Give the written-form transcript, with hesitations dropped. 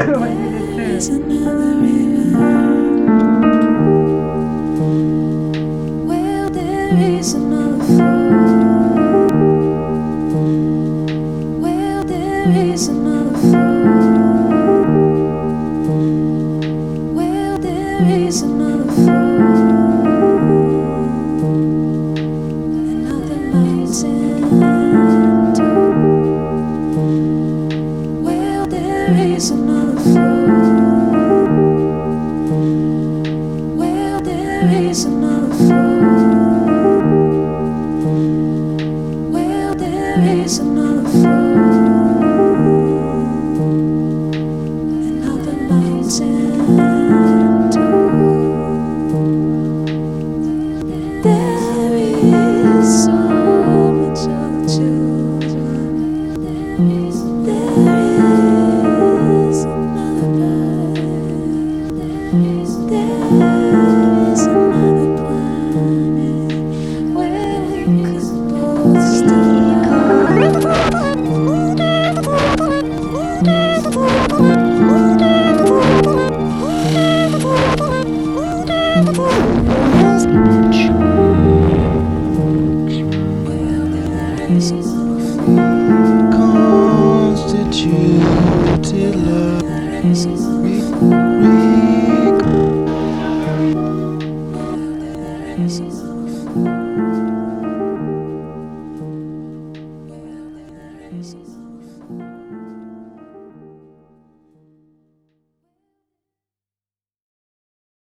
is another river. Well, there is another fool. Well, there is another fool. Well, there is another fool. Another mountain too. Well, there is another fool. Well, there is another fool. Well, there is another fool. Another mountain too. There is so much of children. There is another bird. There is another planet where we could both still come. Well, there is another Constituted love. there is another there is another